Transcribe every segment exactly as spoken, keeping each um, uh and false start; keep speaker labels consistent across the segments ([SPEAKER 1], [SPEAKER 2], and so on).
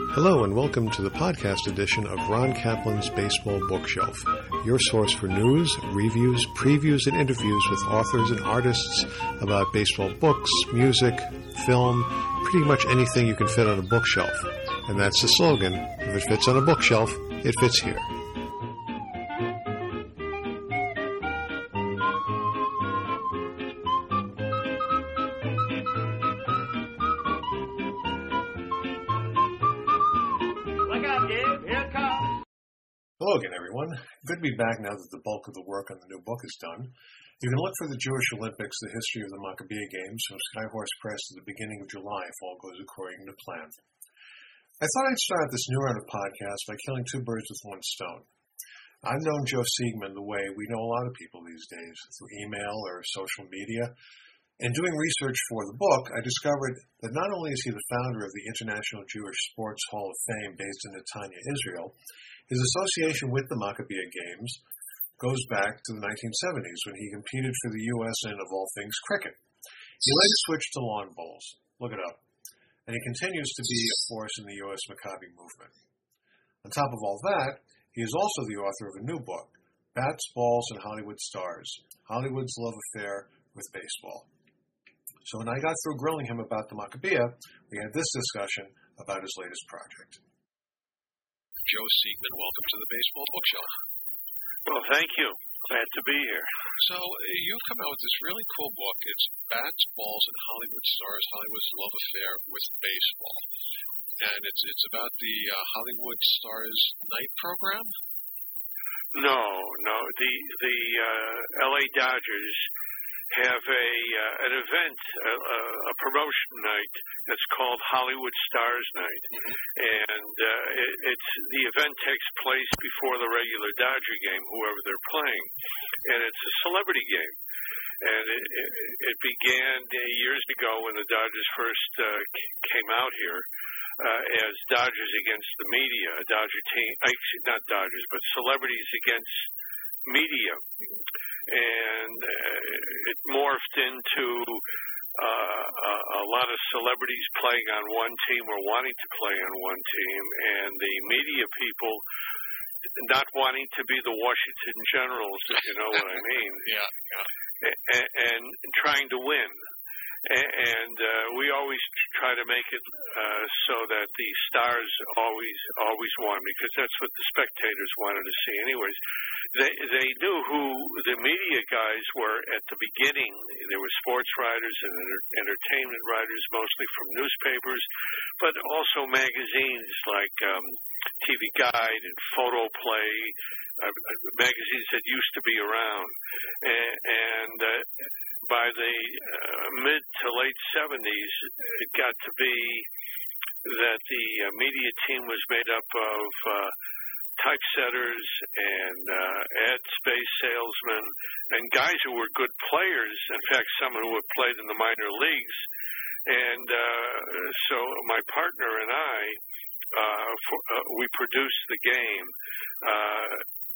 [SPEAKER 1] Hello and welcome to the podcast edition of Ron Kaplan's Baseball Bookshelf, your source for news, reviews, previews, and interviews with authors and artists about baseball books, music, film, pretty much anything you can fit on a bookshelf. And that's the slogan, if it fits on a bookshelf, it fits here. Hello again, everyone. Good to be back now that the bulk of the work on the new book is done. You can look for the Jewish Olympics, the history of the Maccabiah Games, from Skyhorse Press at the beginning of July, if all goes according to plan. I thought I'd start this new round of podcasts by killing two birds with one stone. I've known Joe Siegman the way we know a lot of people these days, through email or social media. In doing research for the book, I discovered that not only is he the founder of the International Jewish Sports Hall of Fame based in Netanya, Israel, his association with the Maccabiah Games goes back to the nineteen seventies when he competed for the U S in, of all things, cricket. He later switched to lawn bowls. Look it up. And he continues to be a force in the U S Maccabi movement. On top of all that, he is also the author of a new book, Bats, Balls, and Hollywood Stars, Hollywood's Love Affair with Baseball. So when I got through grilling him about the Maccabiah, we had this discussion about his latest project.
[SPEAKER 2] Joe Siegman, welcome to the Baseball Bookshelf.
[SPEAKER 3] Well, thank you. Glad to be here.
[SPEAKER 2] So you've come out with this really cool book. It's Bats, Balls, and Hollywood Stars, Hollywood's Love Affair with Baseball. And it's it's about the uh, Hollywood Stars night program?
[SPEAKER 3] No, no. The, the uh, L A Dodgers have a uh, an event, a, a promotion night that's called Hollywood Stars Night, and uh, it, it's the event takes place before the regular Dodger game, whoever they're playing, and it's a celebrity game. And it, it, it began years ago when the Dodgers first uh, came out here uh, as Dodgers against the media, a Dodger team, not Dodgers, but celebrities against media. And uh, it morphed into uh, a, a lot of celebrities playing on one team or wanting to play on one team, and the media people not wanting to be the Washington Generals, if you know what I mean.
[SPEAKER 2] Yeah, yeah.
[SPEAKER 3] And, and trying to win. And uh, we always try to make it uh, so that the stars always always won, because that's what the spectators wanted to see anyways. They they knew who the media guys were at the beginning. There were sports writers and entertainment writers, mostly from newspapers, but also magazines like um, T V Guide and Photo Play, uh, magazines that used to be around. And, and uh, by the uh, mid to late seventies, it got to be that the uh, media team was made up of uh, typesetters and uh, ad space salesmen and guys who were good players. In fact, some who had played in the minor leagues. And uh, so my partner and I, uh, for, uh, we produced the game. Uh,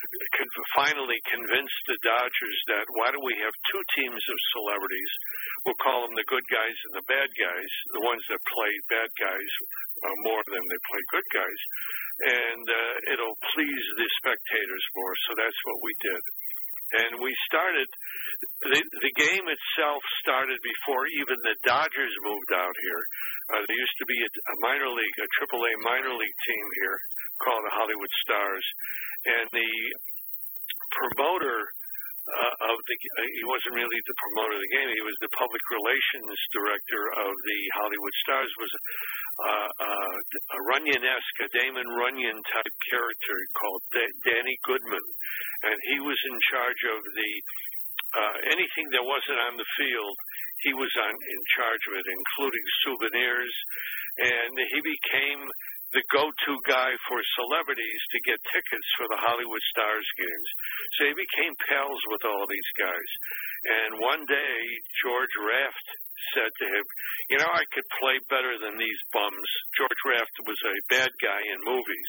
[SPEAKER 3] finally convinced the Dodgers that why don't we have two teams of celebrities? We'll call them the good guys and the bad guys, the ones that play bad guys uh, more than they play good guys. And uh, it'll please the spectators more, so that's what we did. And we started, the, the game itself started before even the Dodgers moved out here. Uh, there used to be a, a minor league, a triple A minor league team here called the Hollywood Stars. And the promoter uh, of the, uh, he wasn't really the promoter of the game, he was the public relations director of the Hollywood Stars, was uh, uh, a Runyon-esque, a Damon Runyon type character called D- Danny Goodman. And he was in charge of the, uh, anything that wasn't on the field, he was on in charge of it, including souvenirs. And he became the go-to guy for celebrities to get tickets for the Hollywood Stars games. So he became pals with all these guys. And one day, George Raft said to him, you know, I could play better than these bums. George Raft was a bad guy in movies.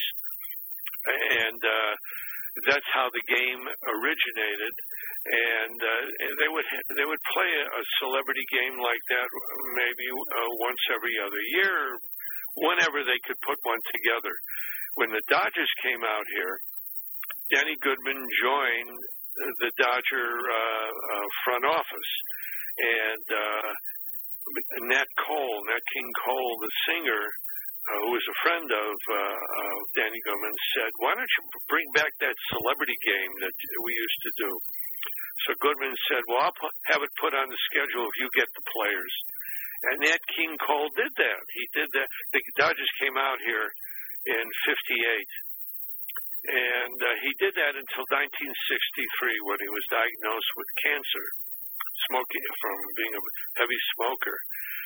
[SPEAKER 3] And uh, that's how the game originated. And uh, they would they would play a celebrity game like that maybe uh, once every other year, whenever they could put one together. When the Dodgers came out here, Danny Goodman joined the Dodger uh, uh, front office, and uh, Nat Cole, Nat King Cole, the singer, uh, who was a friend of uh, uh, Danny Goodman, said, "Why don't you bring back that celebrity game that we used to do?" So Goodman said, "Well, I'll put, have it put on the schedule if you get the players." And Nat King Cole did that. He did that. The Dodgers came out here in fifty-eight. And uh, he did that until nineteen sixty-three when he was diagnosed with cancer, smoking from being a heavy smoker.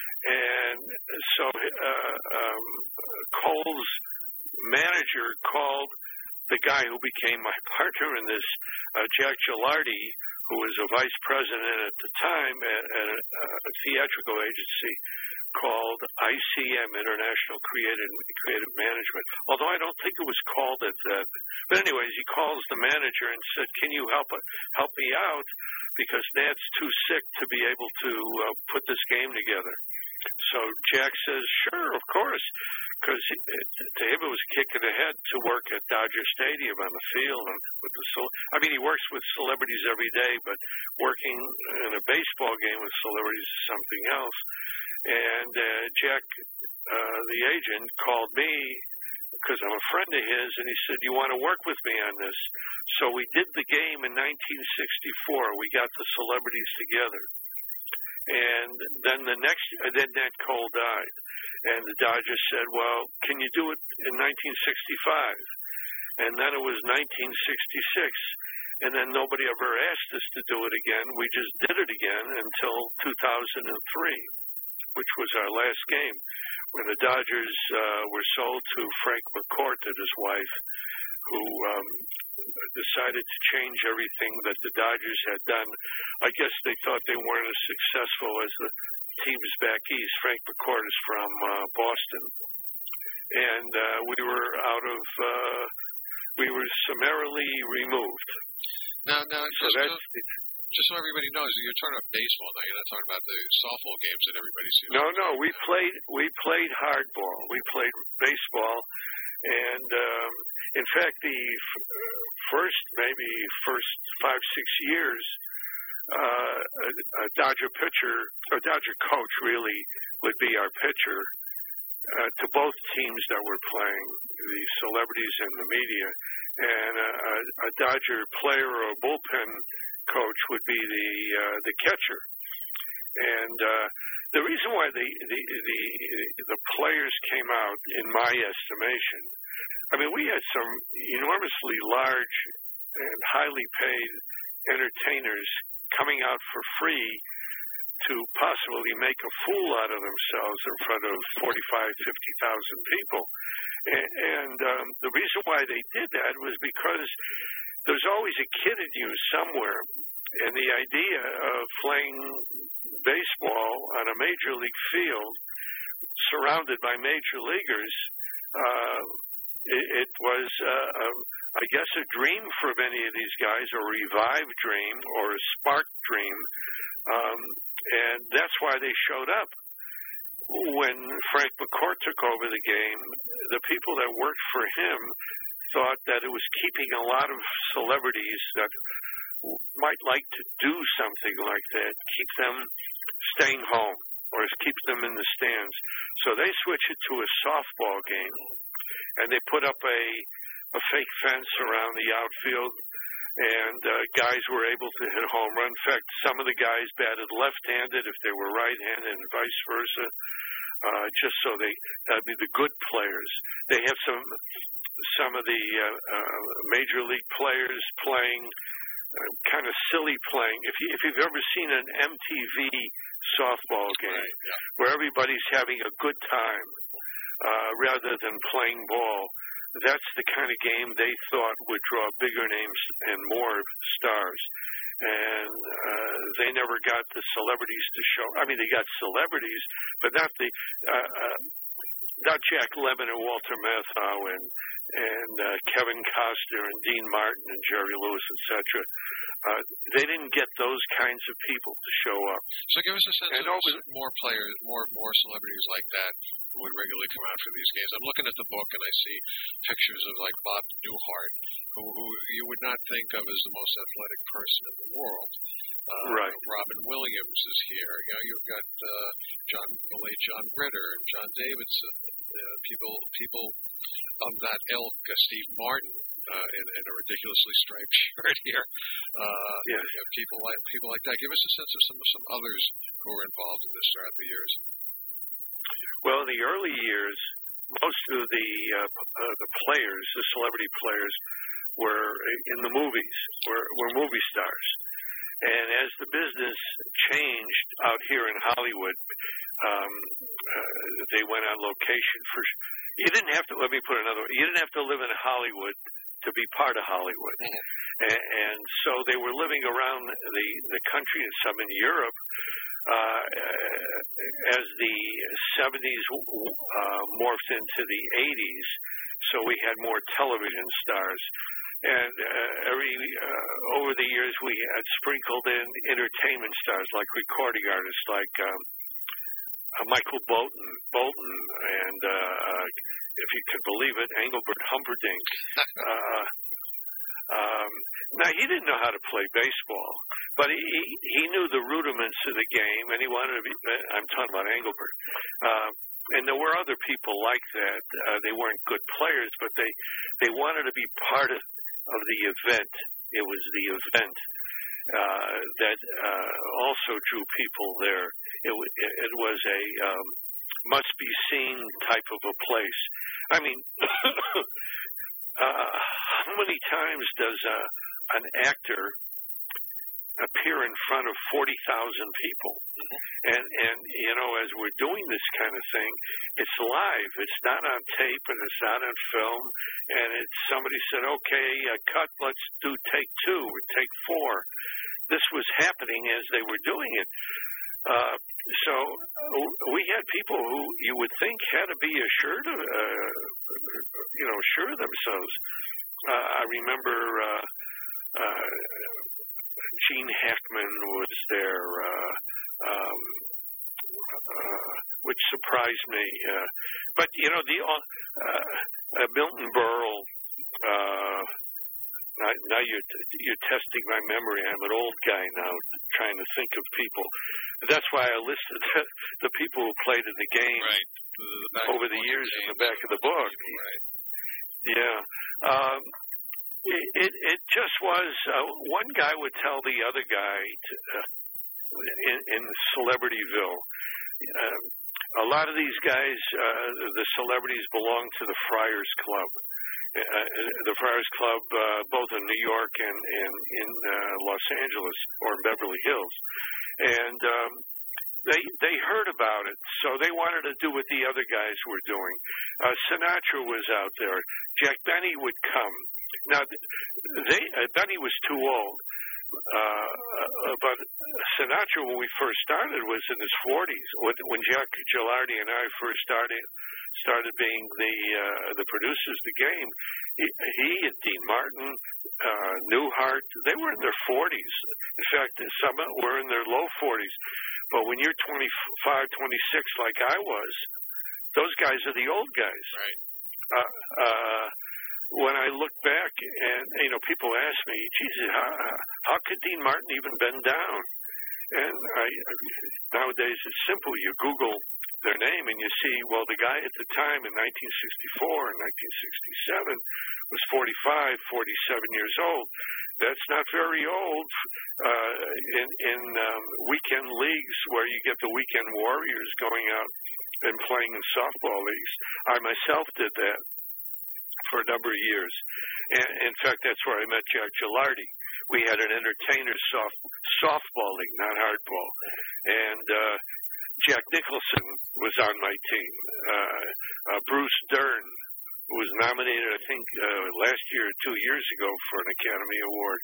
[SPEAKER 3] And so uh, um, Cole's manager called the guy who became my partner in this, uh, Jack Gilardi, who was a vice president at the time at, at a, a theatrical agency called I C M, International Creative Creative Management. Although I don't think it was called at that. But anyways, he calls the manager and said, "Can you help help me out? Because Nat's too sick to be able to uh, put this game together." So Jack says, "Sure, of course." Because to him it was a kick in the head to work at Dodger Stadium on the field. And with the, I mean, he works with celebrities every day, but working in a baseball game with celebrities is something else. And uh, Jack, uh, the agent, called me because I'm a friend of his, and he said, "You want to work with me on this?" So we did the game in nineteen sixty-four. We got the celebrities together. And then the next, then Nat Cole died. And the Dodgers said, "Well, can you do it in nineteen sixty-five? And then it was nineteen sixty-six. And then nobody ever asked us to do it again. We just did it again until two thousand three, which was our last game, when the Dodgers uh, were sold to Frank McCourt and his wife, who um, decided to change everything that the Dodgers had done. I guess they thought they weren't as successful as the teams back east. Frank McCourt is from uh, Boston. And uh, we were out of, uh, we were summarily removed.
[SPEAKER 2] Now, now,
[SPEAKER 3] so
[SPEAKER 2] just,
[SPEAKER 3] that's,
[SPEAKER 2] to, just so everybody knows, you're talking about baseball now. You're not talking about the softball games that everybody sees.
[SPEAKER 3] No, no, we played, we played hardball. We played baseball. And um, in fact, the f- first, maybe first five, six years, uh, a, a Dodger pitcher, a Dodger coach really would be our pitcher uh, to both teams that were playing, the celebrities and the media. And a, a, a Dodger player or a bullpen coach would be the uh, the catcher. And uh, the reason why the, the the the players came out, in my estimation, I mean, we had some enormously large and highly paid entertainers coming out for free to possibly make a fool out of themselves in front of forty-five, fifty thousand people. And, and um, the reason why they did that was because there's always a kid in you somewhere. And the idea of playing baseball on a major league field surrounded by major leaguers, uh, it, it was, uh, um, I guess, a dream for many of these guys, a revived dream or a spark dream. Um, and that's why they showed up. When Frank McCourt took over the game, the people that worked for him thought that it was keeping a lot of celebrities that might like to do something like that, keep them staying home or keep them in the stands. So they switched it to a softball game, and they put up a, a fake fence around the outfield, and uh, guys were able to hit a home run. In fact, some of the guys batted left-handed if they were right-handed and vice versa, uh, just so they, that'd be the good players. They have some some of the uh, uh, major league players playing uh, kind of silly playing. If, you, if you've ever seen an M T V softball game,
[SPEAKER 2] right, yeah.
[SPEAKER 3] where everybody's having a good time uh, rather than playing ball, that's the kind of game they thought would draw bigger names and more stars. And uh, they never got the celebrities to show. I mean, they got celebrities, but not the uh, uh, not Jack Lemmon and Walter Matthau and and uh, Kevin Costner and Dean Martin and Jerry Lewis, et cetera. Uh, they didn't get those kinds of people to show up.
[SPEAKER 2] So give us a sense
[SPEAKER 3] and
[SPEAKER 2] of
[SPEAKER 3] over,
[SPEAKER 2] more players, more more celebrities like that. would regularly come out for these games. I'm looking at the book and I see pictures of like Bob Newhart, who, who you would not think of as the most athletic person in the world. Uh,
[SPEAKER 3] right.
[SPEAKER 2] Robin Williams is here. You know, you've got uh, John, the late John Ritter, and John Davidson, uh, people, people of that ilk. Uh, Steve Martin uh, in, in a ridiculously striped shirt here. Uh,
[SPEAKER 3] yes.
[SPEAKER 2] You know, people like people like that. Give us a sense of some some others who were involved in this throughout the years.
[SPEAKER 3] Well, in the early years, most of the uh, uh, the players, the celebrity players, were in the movies, were were movie stars. And as the business changed out here in Hollywood, um, uh, they went on location for. You didn't have to. Let me put it another way. You didn't have to live in Hollywood to be part of Hollywood, mm-hmm. and, and so they were living around the the country and some in Europe. Uh, as the seventies uh, morphed into the eighties, so we had more television stars. And uh, every uh, over the years, we had sprinkled in entertainment stars like recording artists, like um, uh, Michael Bolton, Bolton, and uh, uh, if you could believe it, Engelbert Humperdinck. uh, um, now he didn't know how to play baseball, but he he knew the rudiments of the game, and he wanted to be. I'm talking about Engelbert. Uh, And there were other people like that. Uh, they weren't good players, but they they wanted to be part of, of the event. It was the event uh, that uh, also drew people there. It, it was a um, must-be-seen type of a place. I mean, uh, how many times does uh, an actor appear in front of forty thousand people? And, and, you know, as we're doing this kind of thing, it's live. It's not on tape and it's not on film. And it's somebody said, okay, uh, cut, let's do take two or take four. This was happening as they were doing it. Uh, so we had people who you would think had to be assured of, uh, you know, sure of themselves. Uh, I remember uh, uh, Gene Hackman was there, uh, um, uh, which surprised me. Uh, but, you know, the uh, uh, Milton Berle, uh, now, now you're, you're testing my memory. I'm an old guy now trying to think of people. That's why I listed the, the people who played in the game
[SPEAKER 2] right. the
[SPEAKER 3] over the years in the back of the book.
[SPEAKER 2] Right.
[SPEAKER 3] Yeah. Um, it, it, it just was, uh, one guy would tell the other guy to, uh, in, in Celebrityville, um, a lot of these guys, uh, the celebrities belong to the Friars Club. Uh, the Friars Club, uh, both in New York and, and in uh, Los Angeles or in Beverly Hills. And um, they they heard about it, so they wanted to do what the other guys were doing. Uh, Sinatra was out there. Jack Benny would come. Now, they uh, Benny was too old. Uh, but Sinatra, when we first started, was in his forties. When, when Jack Gilardi and I first started started being the uh, the producers of the game, he, he and Dean Martin, uh, Newhart, they were in their forties. In fact, some were in their low forties. But when you're twenty-five, twenty-six, like I was, those guys are the old guys.
[SPEAKER 2] Right.
[SPEAKER 3] Uh, uh, when I look back, and you know, people ask me, "Jesus, how how could Dean Martin even bend down?" And I, nowadays it's simple. You Google their name and you see, well, the guy at the time in nineteen sixty-four and nineteen sixty-seven was forty-five, forty-seven years old. That's not very old uh, in, in um, weekend leagues where you get the weekend warriors going out and playing in softball leagues. I myself did that for a number of years. And in fact, that's where I met Jack Gilardi. We had an entertainers soft, softball league, not hardball. And uh, Jack Nicholson was on my team. Uh, uh, Bruce Dern, who was nominated, I think, uh, last year or two years ago for an Academy Award.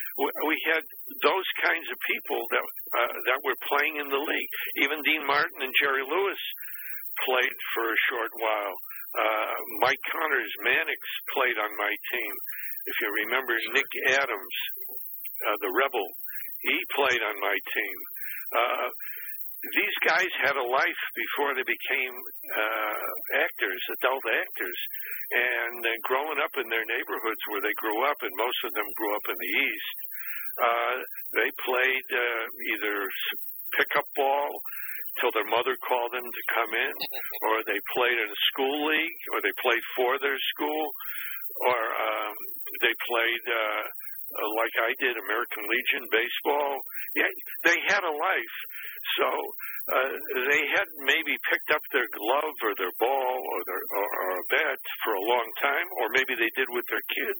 [SPEAKER 3] We had those kinds of people that uh, that were playing in the league. Even Dean Martin and Jerry Lewis played for a short while. Uh, Mike Connors, Mannix, played on my team. If you remember Nick Adams, uh, the Rebel, he played on my team. Uh, these guys had a life before they became uh, actors, adult actors. And uh, growing up in their neighborhoods where they grew up, and most of them grew up in the East, uh, they played uh, either pickup ball till their mother called them to come in, or they played in a school league, or they played for their school, or um, they played, uh, uh, like I did, American Legion baseball. Yeah, they had a life. So uh, they had maybe picked up their glove or their ball or their or, or a bat for a long time, or maybe they did with their kids,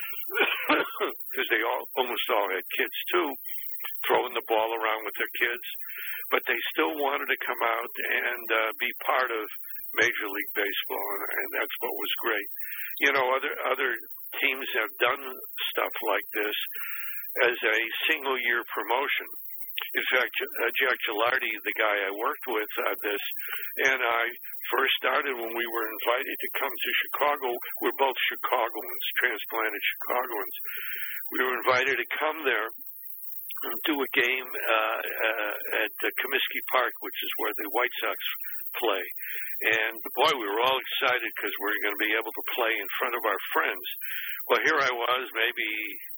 [SPEAKER 3] because they all almost all had kids too, throwing the ball around with their kids. But they still wanted to come out and uh, be part of Major League Baseball, and, and that's what was great. You know, other other teams have done stuff like this as a single-year promotion. In fact, uh, Jack Gilardi, the guy I worked with on this, and I first started when we were invited to come to Chicago. We're both Chicagoans, transplanted Chicagoans. We were invited to come there and do a game uh, uh, at uh, Comiskey Park, which is where the White Sox play. And, boy, we were all excited because we were going to be able to play in front of our friends. Well, here I was, maybe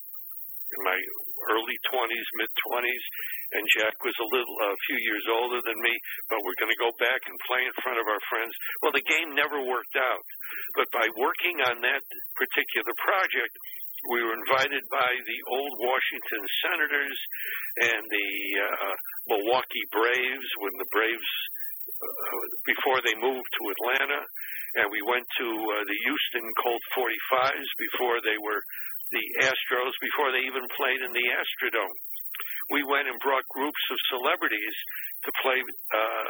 [SPEAKER 3] in my early twenties, mid-twenties, and Jack was a little, a few years older than me, but we're going to go back and play in front of our friends. Well, the game never worked out. But by working on that particular project, we were invited by the old Washington Senators and the uh, Milwaukee Braves when the Braves, uh, before they moved to Atlanta, and we went to uh, the Houston Colt forty-fives before they were the Astros, before they even played in the Astrodome. We went and brought groups of celebrities to play, uh,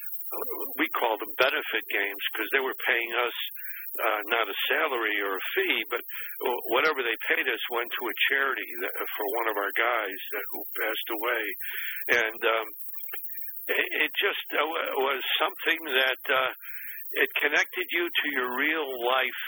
[SPEAKER 3] we called them benefit games, because they were paying us uh, not a salary or a fee, but whatever they paid us went to a charity that, for one of our guys that, who passed away. And um, it, it just uh, was something that uh, it connected you to your real life,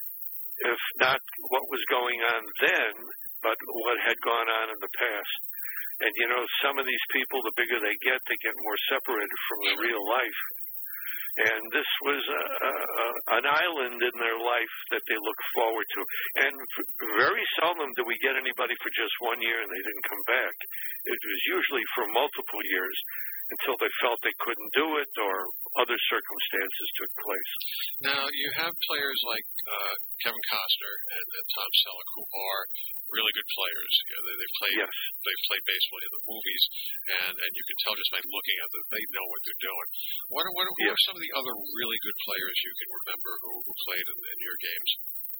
[SPEAKER 3] if not what was going on then, but what had gone on in the past. And, you know, some of these people, the bigger they get, they get more separated from their real life. And this was a, a, an island in their life that they look forward to. And very seldom do we get anybody for just one year and they didn't come back. It was usually for multiple years until they felt they couldn't do it or other circumstances took place.
[SPEAKER 2] Now, you have players like uh, Kevin Costner and, and Tom Selleck who are really good players. You know, they, they play
[SPEAKER 3] yes.
[SPEAKER 2] they play baseball in the movies, and, and you can tell just by looking at them, they know what they're doing. What are, what are, who
[SPEAKER 3] yes.
[SPEAKER 2] are some of the other really good players you can remember who, who played in, in your games?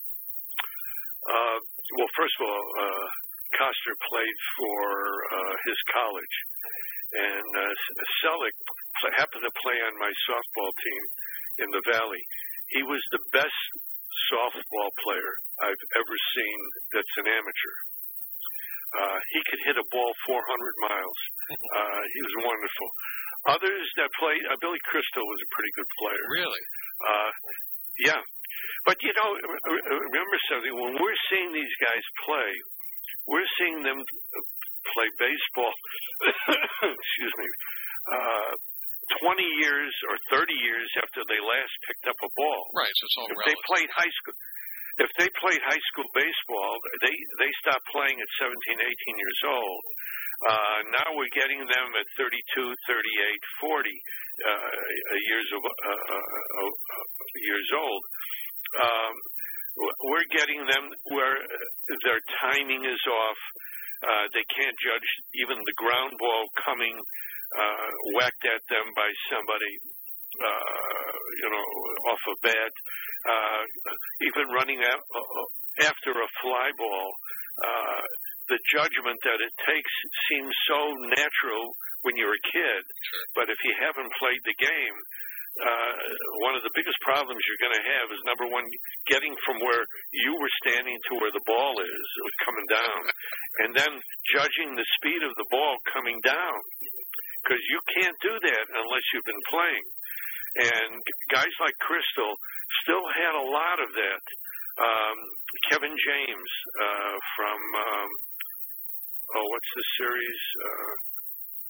[SPEAKER 3] Uh, well, first of all, uh, Costner played for uh, his college. And uh, Selleck happened to play on my softball team in the Valley. He was the best softball player I've ever seen that's an amateur. Uh, he could hit a ball four hundred miles. Uh, he was wonderful. Others that played, uh, Billy Crystal was a pretty good player.
[SPEAKER 2] Really?
[SPEAKER 3] Uh, yeah. But, you know, remember something. When we're seeing these guys play, we're seeing them play baseball, excuse me, uh, twenty years or thirty years after they last picked up a ball.
[SPEAKER 2] Right, so it's all
[SPEAKER 3] if
[SPEAKER 2] relative.
[SPEAKER 3] They played high school. If they played high school baseball, they, they stopped playing at seventeen, eighteen years old. Uh, now we're getting them at thirty-two, thirty-eight, forty uh, years of uh, uh, uh, years old. Um, we're getting them where their timing is off. Uh, they can't judge even the ground ball coming uh, whacked at them by somebody, uh, you know, off a bat. Uh, even running out, uh, after a fly ball, uh, the judgment that it takes seems so natural when you're a kid. But if you haven't played the game, uh, one of the biggest problems you're going to have is, number one, getting from where you were standing to where the ball is coming down, and then judging the speed of the ball coming down, because you can't do that unless you've been playing. And guys like Crystal still had a lot of that. Um, Kevin James uh, from, um, oh, what's the series? Uh,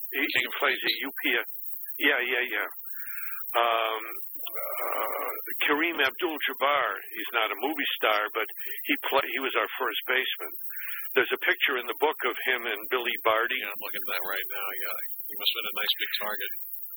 [SPEAKER 3] he, he plays a U P S. Yeah, yeah, yeah. Um, uh, Kareem Abdul-Jabbar. He's not a movie star, but he play, he was our first baseman. There's a picture in the book of him and Billy Barty.
[SPEAKER 2] Yeah, I'm looking at that right now. Yeah, he must have been a nice big target.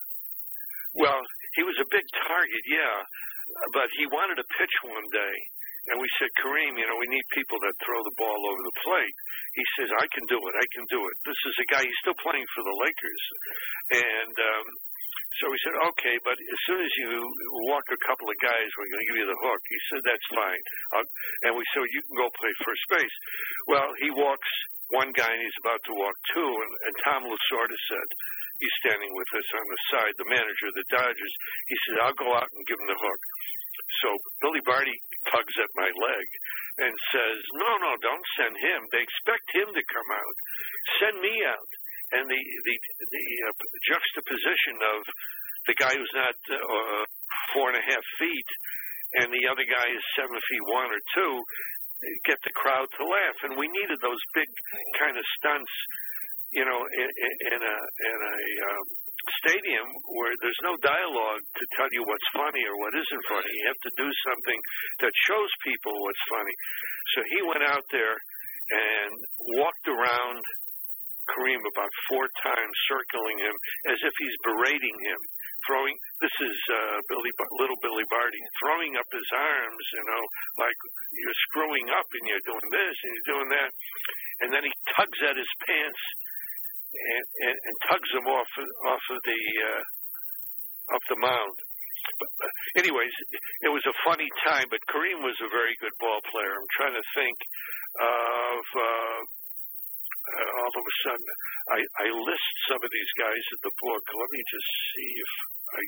[SPEAKER 3] Well, he was a big target, yeah, but he wanted to pitch one day. And we said, Kareem, you know, we need people that throw the ball over the plate. He says, I can do it. I can do it. This is a guy, he's still playing for the Lakers. And um, so we said, okay, but as soon as you walk a couple of guys, we're going to give you the hook. He said, that's fine. Uh, and we said, you can go play first base. Well, he walks one guy and he's about to walk two. And, and Tom Lasorda said, he's standing with us on the side, the manager of the Dodgers. He said, I'll go out and give him the hook. So Billy Barty tugs at my leg and says, no, no, don't send him. They expect him to come out. Send me out. And the the, the uh, juxtaposition of the guy who's not uh, four and a half feet and the other guy is seven feet one or two get the crowd to laugh. And we needed those big kind of stunts, you know, in, in a in a um, stadium where there's no dialogue to tell you what's funny or what isn't funny. You have to do something that shows people what's funny. So he went out there and walked around Kareem about four times, circling him as if he's berating him, throwing. This is uh, Billy, little Billy Barty, throwing up his arms, you know, like you're screwing up and you're doing this and you're doing that, and then he tugs at his pants. And, and, and tugs him off off of the uh, off the mound. But, uh, anyways, it was a funny time. But Kareem was a very good ball player. I'm trying to think of uh, uh, all of a sudden. I, I list some of these guys in the book. Let me just see if I.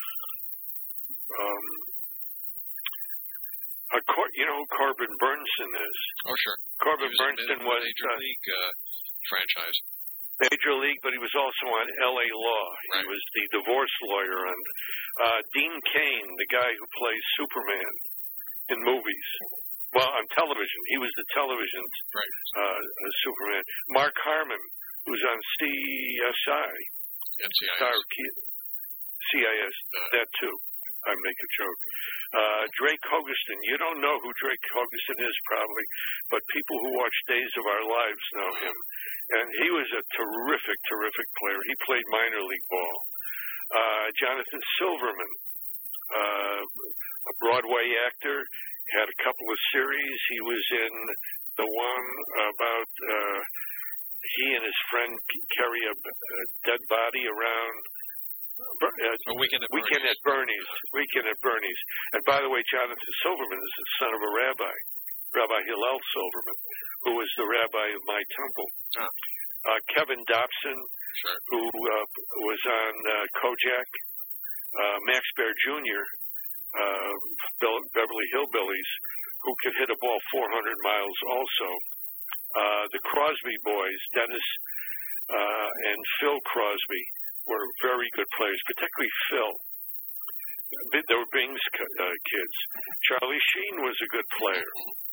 [SPEAKER 3] Um, a Cor- you know who Corbin Burnson is?
[SPEAKER 2] Oh, sure.
[SPEAKER 3] Corbin
[SPEAKER 2] was
[SPEAKER 3] Burnson was
[SPEAKER 2] Major
[SPEAKER 3] uh,
[SPEAKER 2] League uh, franchise.
[SPEAKER 3] Major League, but he was also on L A Law.
[SPEAKER 2] Right.
[SPEAKER 3] He was the divorce lawyer. And uh, Dean Cain, the guy who plays Superman in movies, well, on television. He was the television
[SPEAKER 2] right.
[SPEAKER 3] uh, uh, Superman. Mark Harmon, who's on C S I.
[SPEAKER 2] N C I S.
[SPEAKER 3] Star, C I S, uh, that too. I make a joke. Uh, Drake Hogestyn. You don't know who Drake Hogestyn is probably, but people who watch Days of Our Lives know him. And he was a terrific, terrific player. He played minor league ball. Uh, Jonathan Silverman, uh, a Broadway actor, had a couple of series. He was in the one about uh, he and his friend carry a, a dead body around. Uh,
[SPEAKER 2] a weekend at
[SPEAKER 3] weekend
[SPEAKER 2] Bernie's.
[SPEAKER 3] at Bernie's. Weekend at Bernie's. And by the way, Jonathan Silverman is the son of a rabbi, Rabbi Hillel Silverman, who was the rabbi of my temple.
[SPEAKER 2] Ah.
[SPEAKER 3] Uh, Kevin Dobson,
[SPEAKER 2] sure.
[SPEAKER 3] who uh, was on uh, Kojak. Uh, Max Baer Junior, uh, Be- Beverly Hillbillies, who could hit a ball four hundred miles also. Uh, the Crosby boys, Dennis uh, and Phil Crosby, were very good players, particularly Phil. They were Bing's uh, kids. Charlie Sheen was a good player.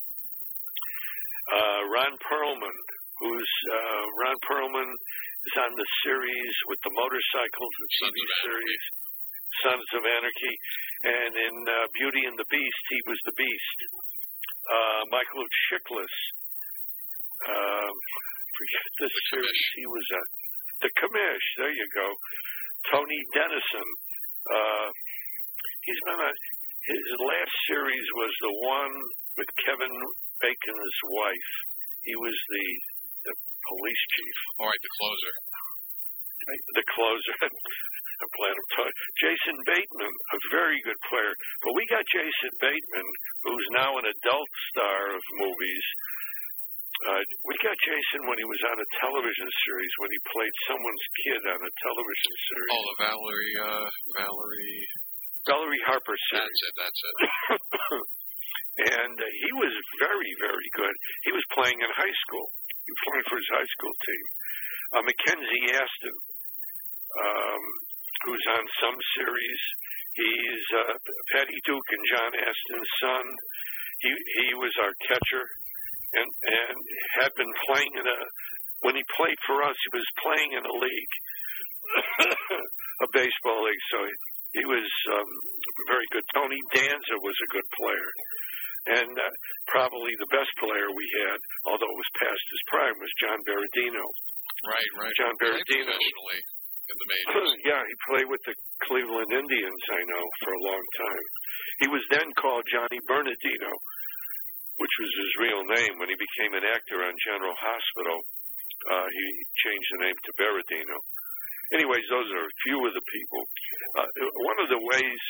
[SPEAKER 3] Uh, Ron Perlman, who's uh, Ron Perlman is on the series with the motorcycles, the T V series, Sons of Anarchy, and in uh, Beauty and the Beast, he was the Beast. Uh, Michael Chiklis, uh, forget this series, he was a The Commish, there you go. Tony Dennison. Uh, he's been a, his last series was the one with Kevin Bacon's wife. He was the, the police chief.
[SPEAKER 2] All right, the closer.
[SPEAKER 3] The closer. I'm glad I'm talking. Jason Bateman, a very good player. But we got Jason Bateman, who's now an adult star of movies. Uh, we got Jason when he was on a television series, when he played someone's kid on a television series.
[SPEAKER 2] Oh, the Valerie, uh, Valerie...
[SPEAKER 3] Valerie Harper series.
[SPEAKER 2] That's it, that's it.
[SPEAKER 3] And uh, he was very, very good. He was playing in high school. He was playing for his high school team. Uh, Mackenzie Aston, um, who's on some series. He's uh, Patty Duke and John Aston's son. He he was our catcher. And and had been playing in a when he played for us, he was playing in a league a baseball league. So he, he was um, very good. Tony Danza was a good player. And uh, probably the best player we had, although it was past his prime, was John Berardino.
[SPEAKER 2] Right, right.
[SPEAKER 3] John Berardino.
[SPEAKER 2] Professionally in the majors.
[SPEAKER 3] Yeah, he played with the Cleveland Indians, I know, for a long time. He was then called Johnny Bernardino, which was his real name. When he became an actor on General Hospital, uh, he changed the name to Berardino. Anyways, those are a few of the people. Uh, one of the ways...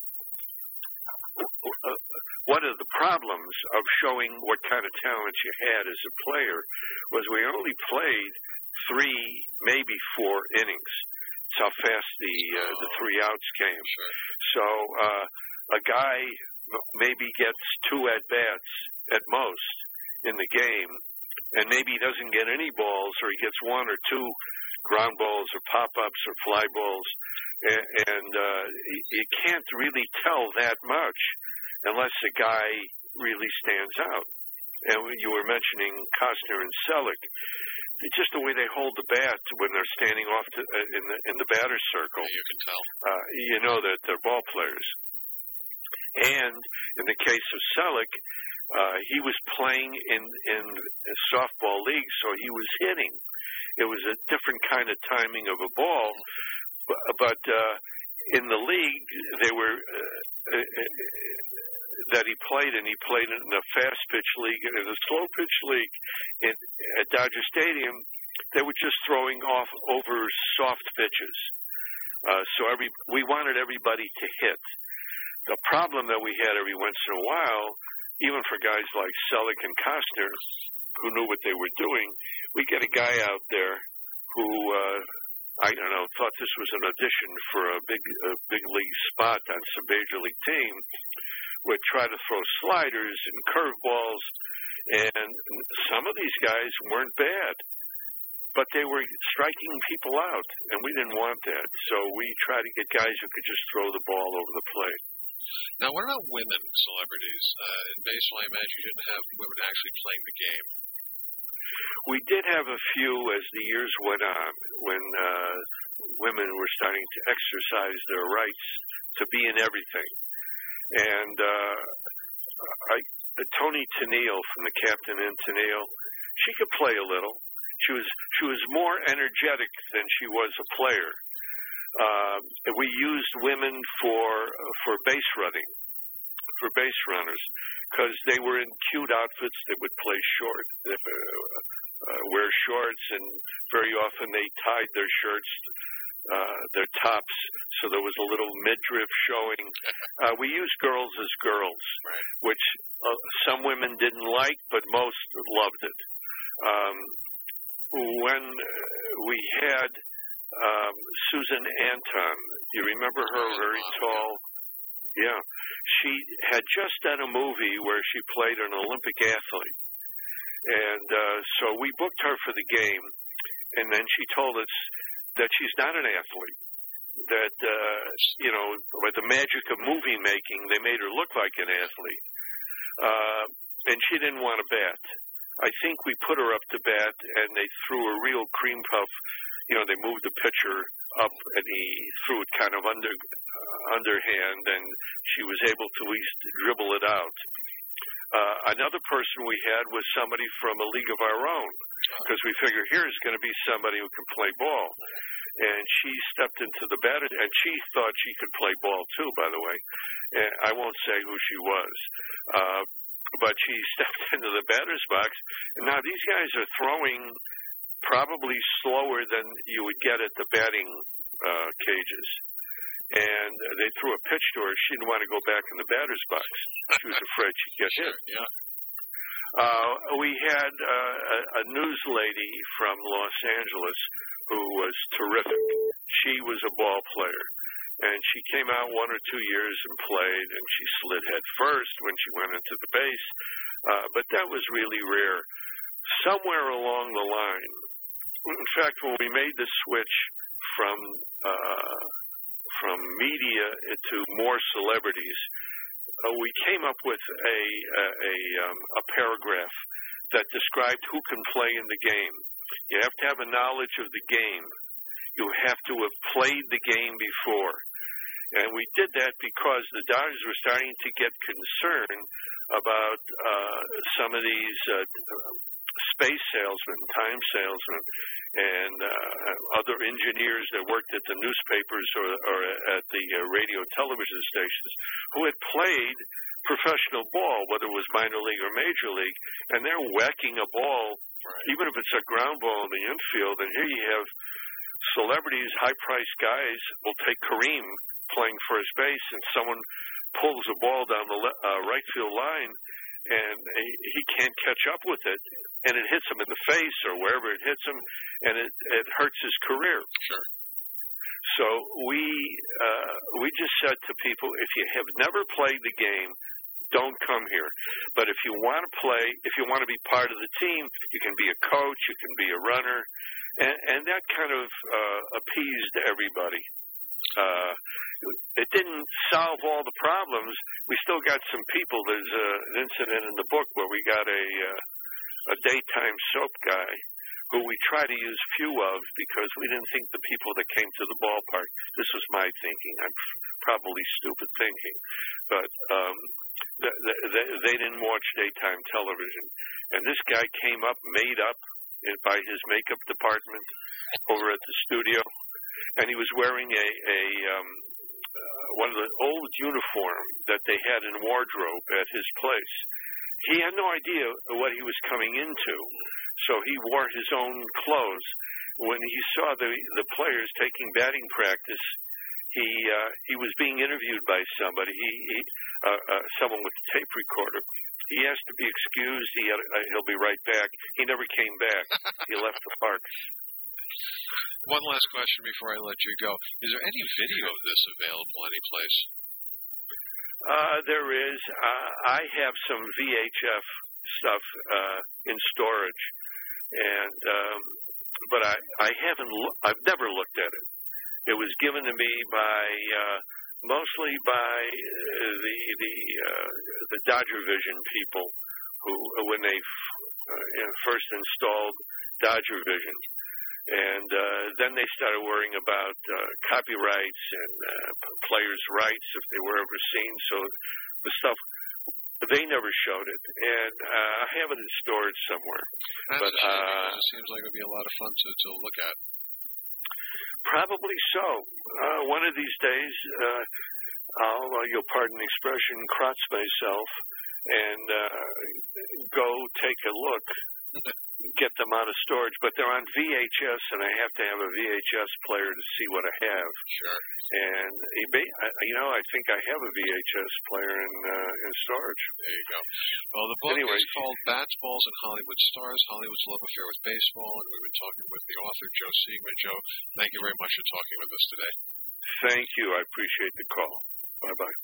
[SPEAKER 3] Uh, one of the problems of showing what kind of talent you had as a player was we only played three, maybe four innings. It's how fast the uh, the three outs came. So uh, a guy maybe gets two at bats at most in the game, and maybe he doesn't get any balls, or he gets one or two ground balls or pop-ups or fly balls, and, and uh, you can't really tell that much unless a guy really stands out. And you were mentioning Costner and Selleck. Just the way they hold the bat when they're standing off to, uh, in the in the batter's circle,
[SPEAKER 2] you can tell.
[SPEAKER 3] Uh, you know that they're ball players. And in the case of Selleck, uh, he was playing in in a softball league, so he was hitting. It was a different kind of timing of a ball, but, but uh, in the league they were. Uh, uh, that he played in. He played in a fast pitch league and in a slow pitch league in, at Dodger Stadium. They were just throwing off over soft pitches. Uh, so every we wanted everybody to hit. The problem that we had every once in a while, even for guys like Selleck and Costner, who knew what they were doing, we get a guy out there who, uh, I don't know, thought this was an audition for a big, a big league spot on some major league team, would try to throw sliders and curveballs, and some of these guys weren't bad, but they were striking people out, and we didn't want that. So we tried to get guys who could just throw the ball over the plate.
[SPEAKER 2] Now, what about women celebrities? Uh, in baseball, I imagine you didn't have women actually playing the game.
[SPEAKER 3] We did have a few as the years went on, when uh, women were starting to exercise their rights to be in everything. And uh, I, Toni Tennille from The Captain and Tennille, she could play a little. She was she was more energetic than she was a player. Uh, we used women for for base running, for base runners, because they were in cute outfits. They would play short, uh, uh, wear shorts, and very often they tied their shirts. Uh, their tops, so there was a little midriff showing. Uh, we used girls as girls, right. which uh, some women didn't like, but most loved it. Um, when we had um, Susan Anton, do you remember her? Very tall. Yeah. She had just done a movie where she played an Olympic athlete. And uh, so we booked her for the game, and then she told us that she's not an athlete, that, uh, you know, by the magic of movie making, they made her look like an athlete. Uh, and she didn't want to bat. I think we put her up to bat, and they threw a real cream puff. You know, they moved the pitcher up, and he threw it kind of under uh, underhand, and she was able to at least dribble it out. Uh, another person we had was somebody from a league of our own, because we figured here's going to be somebody who can play ball. And she stepped into the batter, and she thought she could play ball too, by the way. And I won't say who she was. Uh, but she stepped into the batter's box. And now these guys are throwing probably slower than you would get at the batting uh, cages. And they threw a pitch to her. She didn't want to go back in the batter's box. She was afraid she'd get hit.
[SPEAKER 2] Yeah.
[SPEAKER 3] Uh, we had uh, a, a news lady from Los Angeles who was terrific. She was a ball player. And she came out one or two years and played, and she slid head first when she went into the base. Uh, but that was really rare. Somewhere along the line, in fact, when we made the switch from uh, from media to more celebrities, uh, we came up with a a, a, um, a paragraph that described who can play in the game. You have to have a knowledge of the game. you have to have played the game before. And we did that because the Dodgers were starting to get concerned about uh, some of these uh, space salesmen, time salesmen, and uh, other engineers that worked at the newspapers or, or at the uh, radio television stations who had played professional ball, whether it was minor league or major league, and they're whacking a ball, right, even if it's a ground ball in the infield. And here you have celebrities, high-priced guys will take Kareem playing first base, and someone pulls a ball down the le- uh, right field line, and he can't catch up with it, and it hits him in the face or wherever it hits him, and it, it hurts his career.
[SPEAKER 2] Sure.
[SPEAKER 3] So we uh, we just said to people, if you have never played the game, don't come here. But if you want to play, if you want to be part of the team, you can be a coach, you can be a runner, and, and that kind of uh, appeased everybody. Uh, it didn't solve all the problems. We still got some people. There's a, an incident in the book where we got a uh, a daytime soap guy who we try to use few of because we didn't think the people that came to the ballpark. This was my thinking. I'm probably stupid thinking, but um, th- th- they didn't watch daytime television. And this guy came up, made up by his makeup department over at the studio. And he was wearing a, a um, uh, one of the old uniform that they had in wardrobe at his place. He had no idea what he was coming into, so he wore his own clothes. When he saw the the players taking batting practice, he uh, he was being interviewed by somebody. He, he uh, uh, someone with a tape recorder. He asked to be excused. He had, uh, he'll be right back. He never came back. He left the park.
[SPEAKER 2] One last question before I let you go. Is there any video of this available anyplace?
[SPEAKER 3] Uh, there is. Uh, I have some V H F stuff uh, in storage, and um, but I, I haven't. Lo- I've never looked at it. It was given to me by uh, mostly by the the uh, the Dodger Vision people who, when they f- uh, first installed Dodger Vision. And uh, then they started worrying about uh, copyrights and uh, players' rights if they were ever seen. So the stuff, they never showed it. And uh, I have it in storage somewhere.
[SPEAKER 2] That's
[SPEAKER 3] but uh,
[SPEAKER 2] it seems like it would be a lot of fun to, to look at.
[SPEAKER 3] Probably so. Uh, one of these days, uh, I'll, uh, you'll pardon the expression, crotch myself and uh, go take a look. Get them out of storage, but they're on V H S, and I have to have a V H S player to see what I have.
[SPEAKER 2] Sure.
[SPEAKER 3] And you know, I think I have a V H S player in uh, in storage.
[SPEAKER 2] There you go. Well, the book
[SPEAKER 3] anyway,
[SPEAKER 2] is called Bats, Balls, and Hollywood Stars: Hollywood's Love Affair with Baseball, and we've been talking with the author, Joe Siegman. Joe, thank you very much for talking with us today.
[SPEAKER 3] Thank you. I appreciate the call. Bye bye.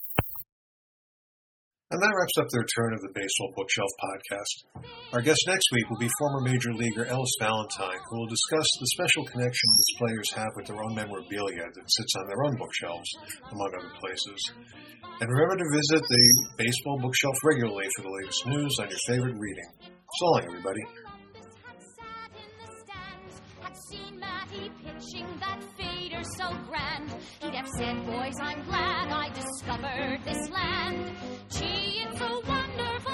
[SPEAKER 1] And that wraps up the return of the Baseball Bookshelf podcast. Our guest next week will be former Major Leaguer Ellis Valentine, who will discuss the special connection these players have with their own memorabilia that sits on their own bookshelves, among other places. And remember to visit the Baseball Bookshelf regularly for the latest news on your favorite reading. So long, everybody.
[SPEAKER 4] So grand, he'd have said, boys, I'm glad I discovered this land. Gee, it's so wonderful.